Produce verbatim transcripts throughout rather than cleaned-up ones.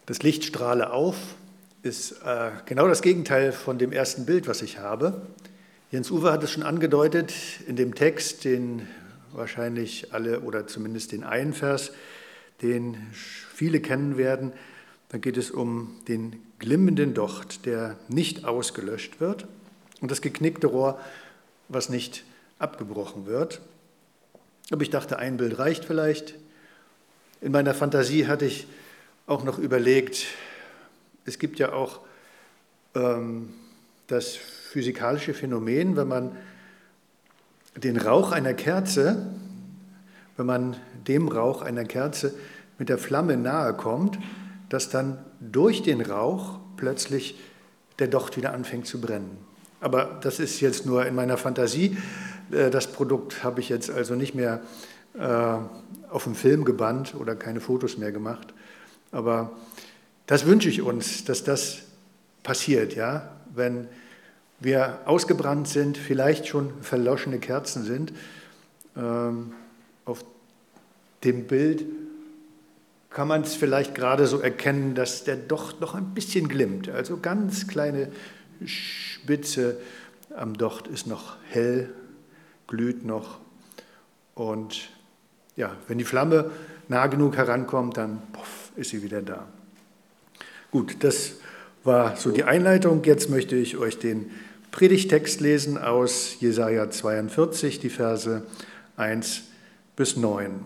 Das Licht strahle auf ist äh, genau das Gegenteil von dem ersten Bild, was ich habe. Jens-Uwe hat es schon angedeutet in dem Text, den wahrscheinlich alle oder zumindest den einen Vers, den viele kennen werden. Da geht es um den glimmenden Docht, der nicht ausgelöscht wird, und das geknickte Rohr, was nicht abgebrochen wird. Aber ich dachte, ein Bild reicht vielleicht. In meiner Fantasie hatte ich auch noch überlegt, es gibt ja auch ähm, das physikalische Phänomen, wenn man den Rauch einer Kerze, wenn man dem Rauch einer Kerze mit der Flamme nahe kommt, dass dann durch den Rauch plötzlich der Docht wieder anfängt zu brennen. Aber das ist jetzt nur in meiner Fantasie. Das Produkt habe ich jetzt also nicht mehr äh, auf dem Film gebannt oder keine Fotos mehr gemacht. Aber das wünsche ich uns, dass das passiert, ja, wenn wir ausgebrannt sind, vielleicht schon verloschene Kerzen sind. Ähm, auf dem Bild kann man es vielleicht gerade so erkennen, dass der Docht noch ein bisschen glimmt. Also ganz kleine Spitze am Docht ist noch hell, glüht noch. Und ja, wenn die Flamme nah genug herankommt, dann puff, ist sie wieder da. Gut, das war so die Einleitung. Jetzt möchte ich euch den Predigttext lesen aus Jesaja zweiundvierzig, die Verse eins bis neun.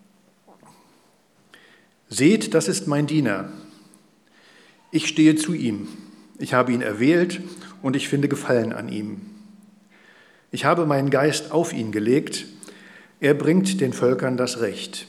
Seht, das ist mein Diener. Ich stehe zu ihm. Ich habe ihn erwählt und ich finde Gefallen an ihm. Ich habe meinen Geist auf ihn gelegt. Er bringt den Völkern das Recht.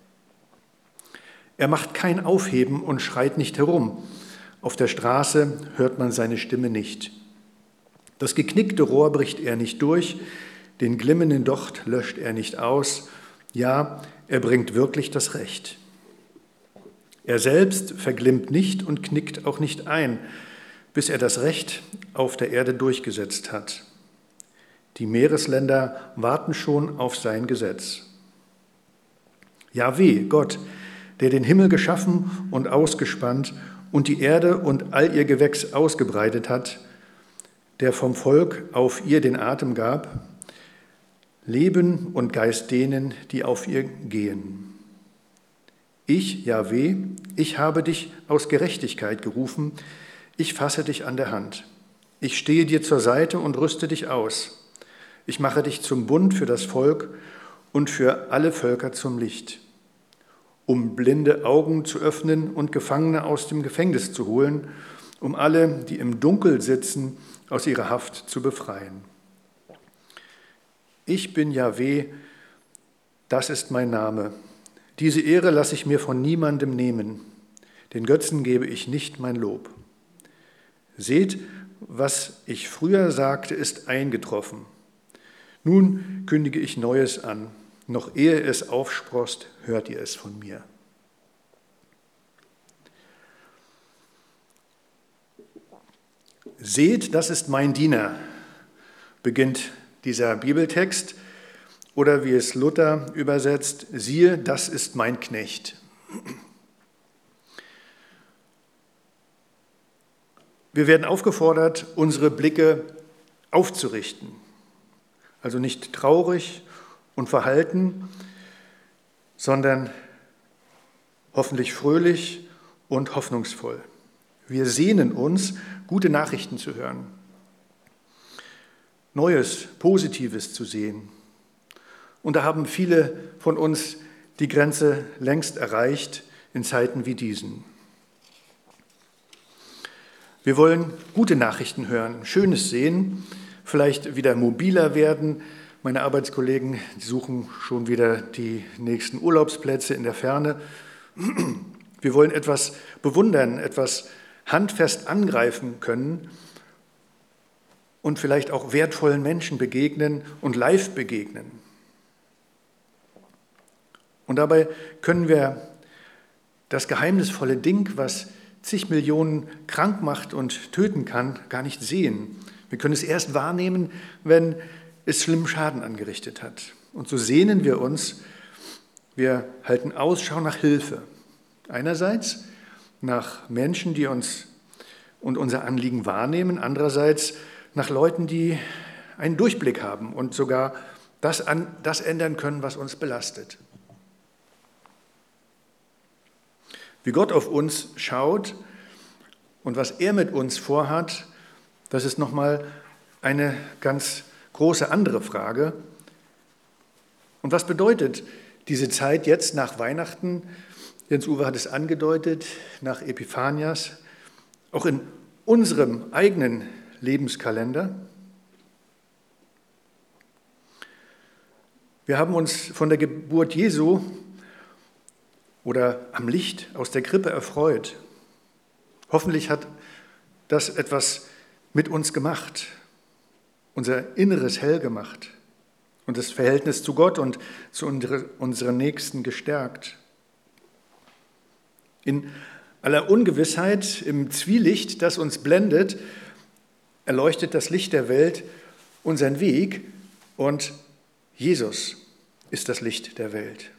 Er macht kein Aufheben und schreit nicht herum. Auf der Straße hört man seine Stimme nicht. Das geknickte Rohr bricht er nicht durch, den glimmenden Docht löscht er nicht aus. Ja, er bringt wirklich das Recht. Er selbst verglimmt nicht und knickt auch nicht ein, bis er das Recht auf der Erde durchgesetzt hat. Die Meeresländer warten schon auf sein Gesetz. Jahwe, Gott, der den Himmel geschaffen und ausgespannt und die Erde und all ihr Gewächs ausgebreitet hat, der vom Volk auf ihr den Atem gab, Leben und Geist denen, die auf ihr gehen. Ich, Jahwe, ich habe dich aus Gerechtigkeit gerufen, ich fasse dich an der Hand. Ich stehe dir zur Seite und rüste dich aus. Ich mache dich zum Bund für das Volk und für alle Völker zum Licht, um blinde Augen zu öffnen und Gefangene aus dem Gefängnis zu holen, um alle, die im Dunkel sitzen, aus ihrer Haft zu befreien. Ich bin Jahwe, das ist mein Name. Diese Ehre lasse ich mir von niemandem nehmen. Den Götzen gebe ich nicht mein Lob. Seht, was ich früher sagte, ist eingetroffen. Nun kündige ich Neues an. Noch ehe es aufsproßt, hört ihr es von mir. Seht, das ist mein Diener, beginnt dieser Bibeltext. Oder wie es Luther übersetzt, siehe, das ist mein Knecht. Wir werden aufgefordert, unsere Blicke aufzurichten. Also nicht traurig und verhalten, sondern hoffentlich fröhlich und hoffnungsvoll. Wir sehnen uns, gute Nachrichten zu hören, Neues, Positives zu sehen. Und da haben viele von uns die Grenze längst erreicht in Zeiten wie diesen. Wir wollen gute Nachrichten hören, Schönes sehen, vielleicht wieder mobiler werden. Meine Arbeitskollegen die suchen schon wieder die nächsten Urlaubsplätze in der Ferne. Wir wollen etwas bewundern, etwas handfest angreifen können und vielleicht auch wertvollen Menschen begegnen und live begegnen. Und dabei können wir das geheimnisvolle Ding, was zig Millionen krank macht und töten kann, gar nicht sehen. Wir können es erst wahrnehmen, wenn es schlimmen Schaden angerichtet hat. Und so sehnen wir uns, wir halten Ausschau nach Hilfe. Einerseits nach Menschen, die uns und unser Anliegen wahrnehmen, andererseits nach Leuten, die einen Durchblick haben und sogar das, an, das ändern können, was uns belastet. Wie Gott auf uns schaut und was er mit uns vorhat, das ist nochmal eine ganz große andere Frage. Und was bedeutet diese Zeit jetzt nach Weihnachten? Jens-Uwe hat es angedeutet, nach Epiphanias, auch in unserem eigenen Lebenskalender. Wir haben uns von der Geburt Jesu oder am Licht aus der Krippe erfreut. Hoffentlich hat das etwas mit uns gemacht, unser Inneres hell gemacht und das Verhältnis zu Gott und zu unseren Nächsten gestärkt. In aller Ungewissheit, im Zwielicht, das uns blendet, erleuchtet das Licht der Welt unseren Weg und Jesus ist das Licht der Welt.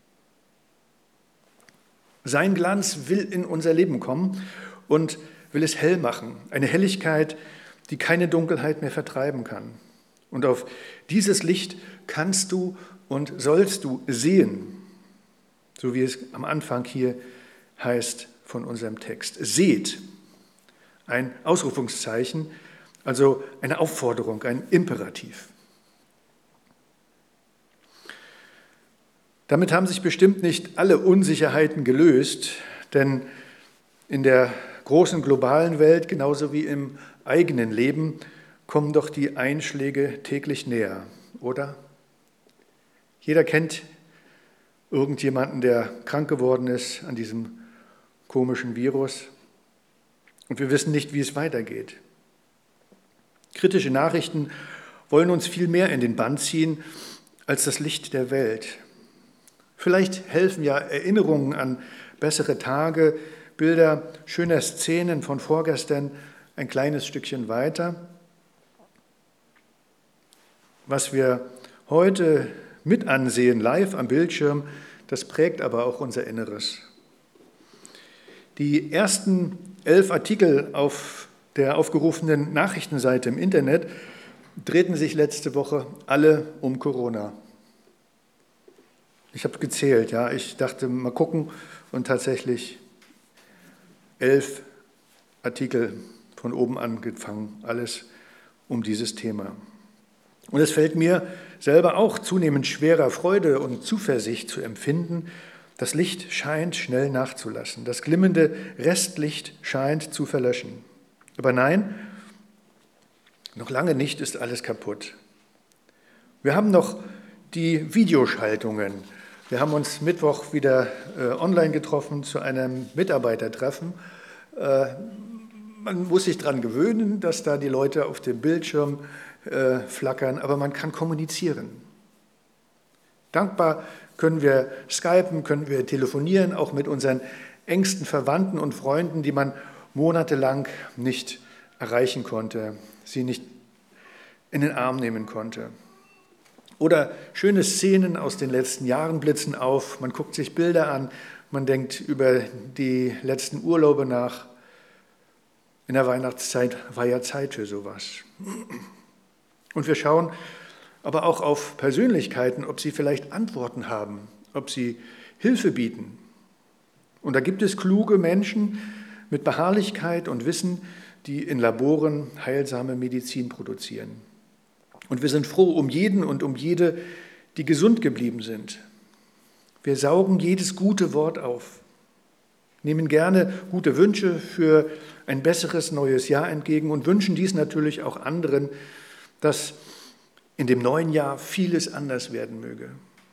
Sein Glanz will in unser Leben kommen und will es hell machen. Eine Helligkeit, die keine Dunkelheit mehr vertreiben kann. Und auf dieses Licht kannst du und sollst du sehen, so wie es am Anfang hier heißt von unserem Text. Seht, ein Ausrufungszeichen, also eine Aufforderung, ein Imperativ. Damit haben sich bestimmt nicht alle Unsicherheiten gelöst, denn in der großen globalen Welt, genauso wie im eigenen Leben, kommen doch die Einschläge täglich näher, oder? Jeder kennt irgendjemanden, der krank geworden ist an diesem komischen Virus und wir wissen nicht, wie es weitergeht. Kritische Nachrichten wollen uns viel mehr in den Bann ziehen als das Licht der Welt. Vielleicht helfen ja Erinnerungen an bessere Tage, Bilder schöner Szenen von vorgestern ein kleines Stückchen weiter. Was wir heute mit ansehen, live am Bildschirm, das prägt aber auch unser Inneres. Die ersten elf Artikel auf der aufgerufenen Nachrichtenseite im Internet drehten sich letzte Woche alle um Corona. Ich habe gezählt, ja, ich dachte, mal gucken und tatsächlich elf Artikel von oben angefangen, alles um dieses Thema. Und es fällt mir selber auch zunehmend schwerer, Freude und Zuversicht zu empfinden. Das Licht scheint schnell nachzulassen, das glimmende Restlicht scheint zu verlöschen. Aber nein, noch lange nicht ist alles kaputt. Wir haben noch die Videoschaltungen. Wir haben uns Mittwoch wieder äh, online getroffen zu einem Mitarbeitertreffen. Äh, man muss sich daran gewöhnen, dass da die Leute auf dem Bildschirm äh, flackern, aber man kann kommunizieren. Dankbar können wir skypen, können wir telefonieren, auch mit unseren engsten Verwandten und Freunden, die man monatelang nicht erreichen konnte, sie nicht in den Arm nehmen konnte. Oder schöne Szenen aus den letzten Jahren blitzen auf, man guckt sich Bilder an, man denkt über die letzten Urlaube nach. In der Weihnachtszeit war ja Zeit für sowas. Und wir schauen aber auch auf Persönlichkeiten, ob sie vielleicht Antworten haben, ob sie Hilfe bieten. Und da gibt es kluge Menschen mit Beharrlichkeit und Wissen, die in Laboren heilsame Medizin produzieren. Und wir sind froh um jeden und um jede, die gesund geblieben sind. Wir saugen jedes gute Wort auf, nehmen gerne gute Wünsche für ein besseres neues Jahr entgegen und wünschen dies natürlich auch anderen, dass in dem neuen Jahr vieles anders werden möge.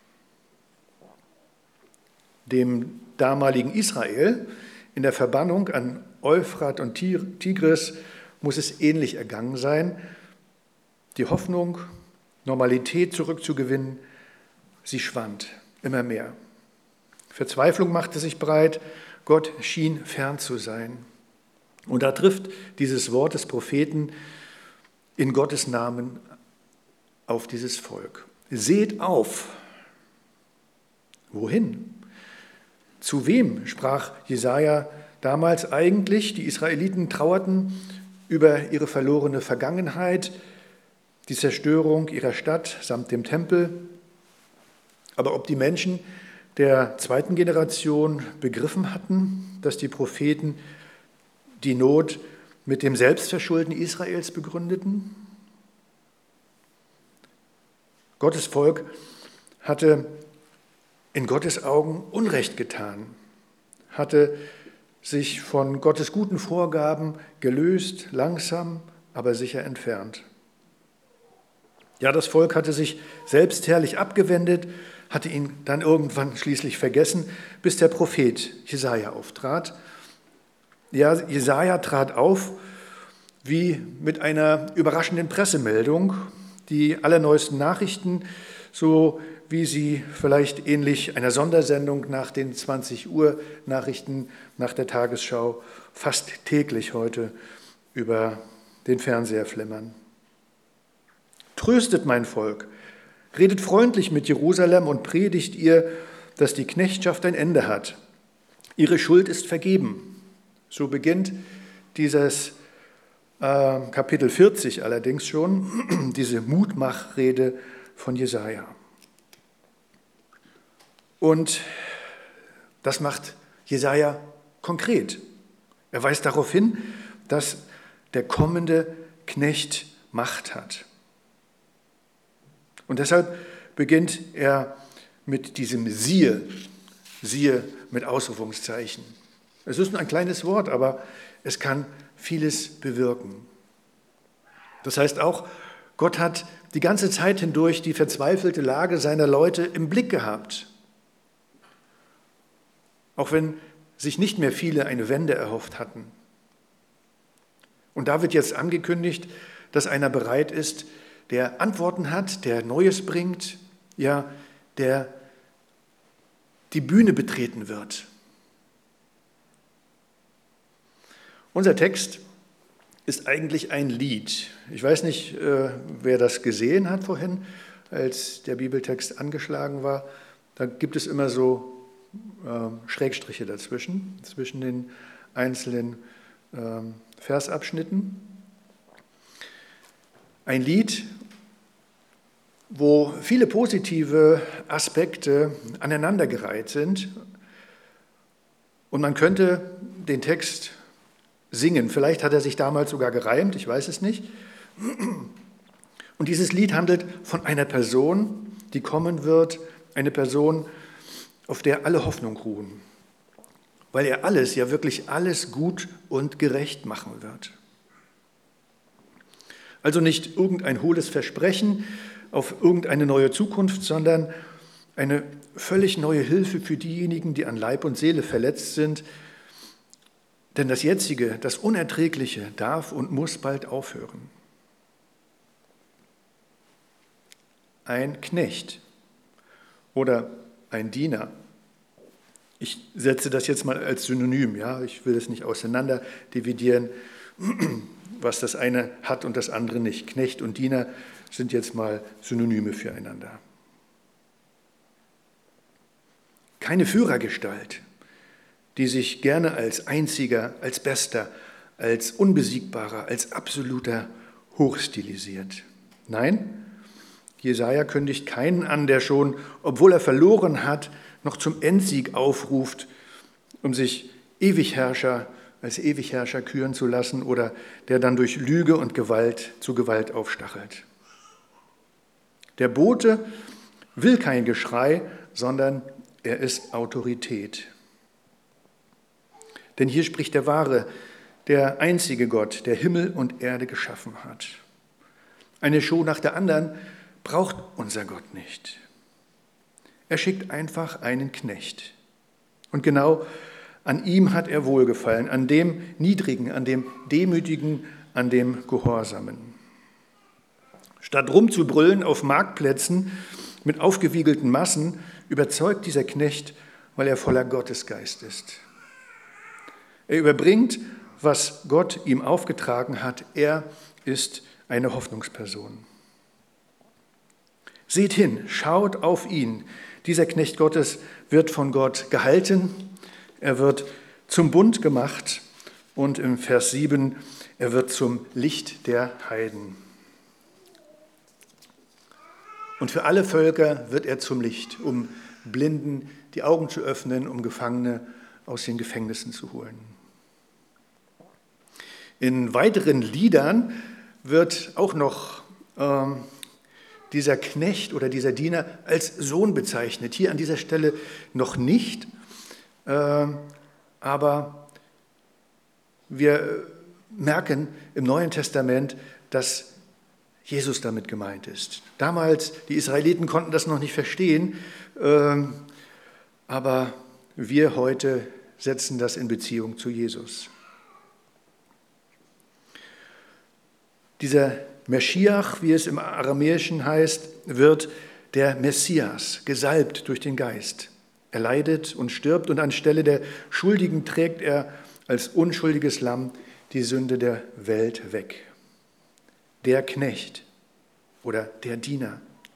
Dem damaligen Israel in der Verbannung an Euphrat und Tigris muss es ähnlich ergangen sein. Die Hoffnung, Normalität zurückzugewinnen, sie schwand immer mehr. Verzweiflung machte sich breit, Gott schien fern zu sein. Und da trifft dieses Wort des Propheten in Gottes Namen auf dieses Volk. Seht auf. Wohin? Zu wem, sprach Jesaja damals eigentlich. Die Israeliten trauerten über ihre verlorene Vergangenheit, die Zerstörung ihrer Stadt samt dem Tempel. Aber ob die Menschen der zweiten Generation begriffen hatten, dass die Propheten die Not mit dem Selbstverschulden Israels begründeten? Gottes Volk hatte in Gottes Augen Unrecht getan, hatte sich von Gottes guten Vorgaben gelöst, langsam, aber sicher entfernt. Ja, das Volk hatte sich selbstherrlich abgewendet, hatte ihn dann irgendwann schließlich vergessen, bis der Prophet Jesaja auftrat. Ja, Jesaja trat auf wie mit einer überraschenden Pressemeldung, die allerneuesten Nachrichten, so wie sie vielleicht ähnlich einer Sondersendung nach den zwanzig Uhr Nachrichten nach der Tagesschau fast täglich heute über den Fernseher flimmern. Tröstet mein Volk, redet freundlich mit Jerusalem und predigt ihr, dass die Knechtschaft ein Ende hat. Ihre Schuld ist vergeben. So beginnt dieses äh, Kapitel vierzig allerdings schon, diese Mutmachrede von Jesaja. Und das macht Jesaja konkret. Er weist darauf hin, dass der kommende Knecht Macht hat. Und deshalb beginnt er mit diesem Siehe, Siehe mit Ausrufungszeichen. Es ist nur ein kleines Wort, aber es kann vieles bewirken. Das heißt auch, Gott hat die ganze Zeit hindurch die verzweifelte Lage seiner Leute im Blick gehabt. Auch wenn sich nicht mehr viele eine Wende erhofft hatten. Und da wird jetzt angekündigt, dass einer bereit ist, der Antworten hat, der Neues bringt, ja, der die Bühne betreten wird. Unser Text ist eigentlich ein Lied. Ich weiß nicht, wer das gesehen hat vorhin, als der Bibeltext angeschlagen war. Da gibt es immer so Schrägstriche dazwischen, zwischen den einzelnen Versabschnitten. Ein Lied, wo viele positive Aspekte aneinandergereiht sind. Und man könnte den Text singen. Vielleicht hat er sich damals sogar gereimt, ich weiß es nicht. Und dieses Lied handelt von einer Person, die kommen wird, eine Person, auf der alle Hoffnung ruhen, weil er alles, ja wirklich alles gut und gerecht machen wird. Also nicht irgendein hohles Versprechen auf irgendeine neue Zukunft, sondern eine völlig neue Hilfe für diejenigen, die an Leib und Seele verletzt sind. Denn das Jetzige, das Unerträgliche darf und muss bald aufhören. Ein Knecht oder ein Diener. Ich setze das jetzt mal als Synonym, ja, ich will es nicht auseinander dividieren, was das eine hat und das andere nicht. Knecht und Diener sind jetzt mal Synonyme füreinander. Keine Führergestalt, die sich gerne als Einziger, als Bester, als Unbesiegbarer, als Absoluter hochstilisiert. Nein, Jesaja kündigt keinen an, der schon, obwohl er verloren hat, noch zum Endsieg aufruft, um sich Ewigherrscher als Ewigherrscher küren zu lassen oder der dann durch Lüge und Gewalt zu Gewalt aufstachelt. Der Bote will kein Geschrei, sondern er ist Autorität. Denn hier spricht der wahre, der einzige Gott, der Himmel und Erde geschaffen hat. Eine Show nach der anderen braucht unser Gott nicht. Er schickt einfach einen Knecht. Und genau an ihm hat er Wohlgefallen, an dem Niedrigen, an dem Demütigen, an dem Gehorsamen. Statt rumzubrüllen auf Marktplätzen mit aufgewiegelten Massen, überzeugt dieser Knecht, weil er voller Gottesgeist ist. Er überbringt, was Gott ihm aufgetragen hat. Er ist eine Hoffnungsperson. Seht hin, schaut auf ihn. Dieser Knecht Gottes wird von Gott gehalten. Er wird zum Bund gemacht und im Vers sieben, er wird zum Licht der Heiden. Und für alle Völker wird er zum Licht, um Blinden die Augen zu öffnen, um Gefangene aus den Gefängnissen zu holen. In weiteren Liedern wird auch noch ähm, dieser Knecht oder dieser Diener als Sohn bezeichnet. Hier an dieser Stelle noch nicht, äh, aber wir merken im Neuen Testament, dass Jesus damit gemeint ist. Damals, die Israeliten konnten das noch nicht verstehen, äh, aber wir heute setzen das in Beziehung zu Jesus. Dieser Meschiach, wie es im Aramäischen heißt, wird der Messias, gesalbt durch den Geist. Er leidet und stirbt und anstelle der Schuldigen trägt er als unschuldiges Lamm die Sünde der Welt weg. Der Knecht oder der Diener.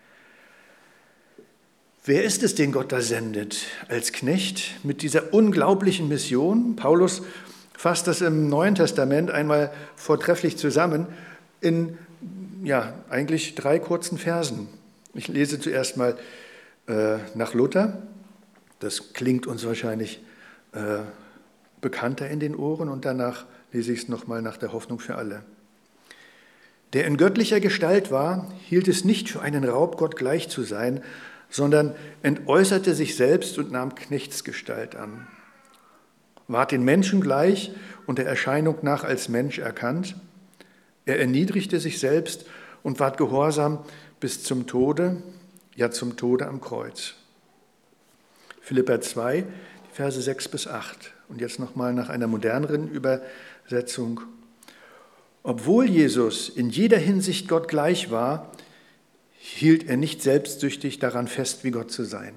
Wer ist es, den Gott da sendet als Knecht mit dieser unglaublichen Mission? Paulus fasst das im Neuen Testament einmal vortrefflich zusammen in ja, eigentlich drei kurzen Versen. Ich lese zuerst mal äh, nach Luther. Das klingt uns wahrscheinlich äh, bekannter in den Ohren und danach lese ich es nochmal nach der Hoffnung für alle. Der in göttlicher Gestalt war, hielt es nicht für einen Raub, Gott gleich zu sein, sondern entäußerte sich selbst und nahm Knechtsgestalt an. Ward den Menschen gleich und der Erscheinung nach als Mensch erkannt. Er erniedrigte sich selbst und ward gehorsam bis zum Tode, ja zum Tode am Kreuz. Philipper zwei, die Verse sechs bis acht. Und jetzt nochmal nach einer moderneren Übersetzung. Obwohl Jesus in jeder Hinsicht Gott gleich war, hielt er nicht selbstsüchtig daran fest, wie Gott zu sein.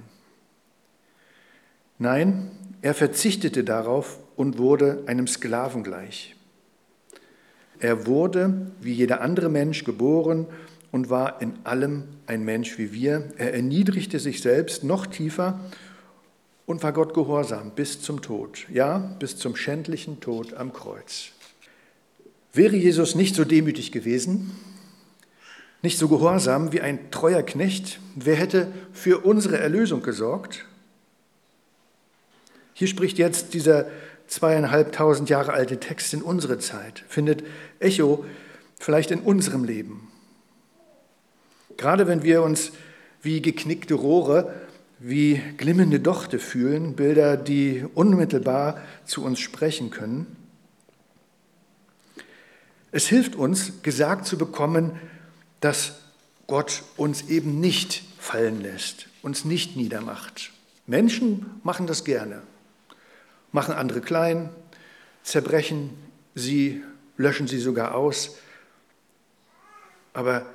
Nein, er verzichtete darauf und wurde einem Sklaven gleich. Er wurde, wie jeder andere Mensch, geboren und war in allem ein Mensch wie wir. Er erniedrigte sich selbst noch tiefer und war Gott gehorsam bis zum Tod, ja, bis zum schändlichen Tod am Kreuz. Wäre Jesus nicht so demütig gewesen, nicht so gehorsam wie ein treuer Knecht, wer hätte für unsere Erlösung gesorgt? Hier spricht jetzt dieser zweieinhalbtausend Jahre alte Text in unsere Zeit, findet Echo vielleicht in unserem Leben. Gerade wenn wir uns wie geknickte Rohre, wie glimmende Dochte fühlen, Bilder, die unmittelbar zu uns sprechen können. Es hilft uns, gesagt zu bekommen, dass Gott uns eben nicht fallen lässt, uns nicht niedermacht. Menschen machen das gerne, machen andere klein, zerbrechen sie, löschen sie sogar aus. Aber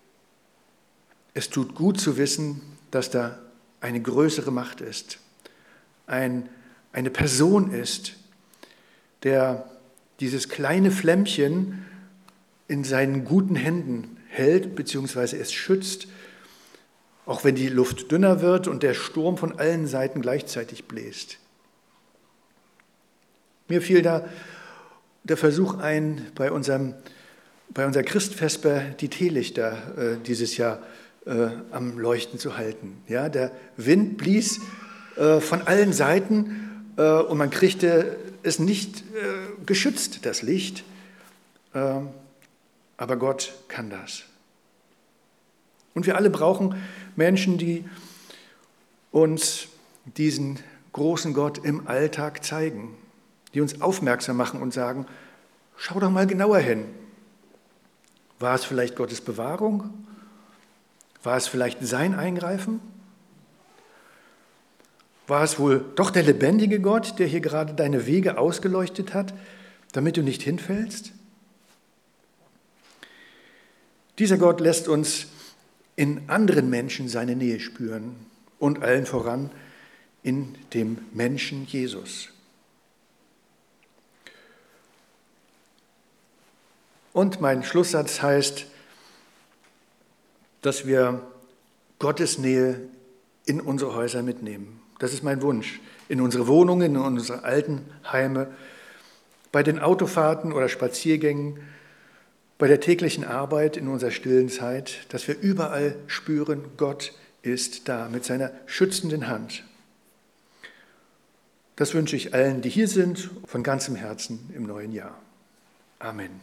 es tut gut zu wissen, dass da eine größere Macht ist, ein, eine Person ist, der dieses kleine Flämmchen in seinen guten Händen hält bzw. es schützt, auch wenn die Luft dünner wird und der Sturm von allen Seiten gleichzeitig bläst. Mir fiel da der Versuch ein, bei, unserem, bei unserer Christvesper die Teelichter äh, dieses Jahr äh, am Leuchten zu halten. Ja, der Wind blies äh, von allen Seiten äh, und man kriegte es nicht äh, geschützt, das Licht. Äh, aber Gott kann das. Und wir alle brauchen Menschen, die uns diesen großen Gott im Alltag zeigen, die uns aufmerksam machen und sagen, schau doch mal genauer hin. War es vielleicht Gottes Bewahrung? War es vielleicht sein Eingreifen? War es wohl doch der lebendige Gott, der hier gerade deine Wege ausgeleuchtet hat, damit du nicht hinfällst? Dieser Gott lässt uns in anderen Menschen seine Nähe spüren und allen voran in dem Menschen Jesus. Und mein Schlusssatz heißt, dass wir Gottes Nähe in unsere Häuser mitnehmen. Das ist mein Wunsch in unsere Wohnungen, in unsere Altenheime, bei den Autofahrten oder Spaziergängen, bei der täglichen Arbeit, in unserer stillen Zeit, dass wir überall spüren, Gott ist da mit seiner schützenden Hand. Das wünsche ich allen, die hier sind, von ganzem Herzen im neuen Jahr. Amen.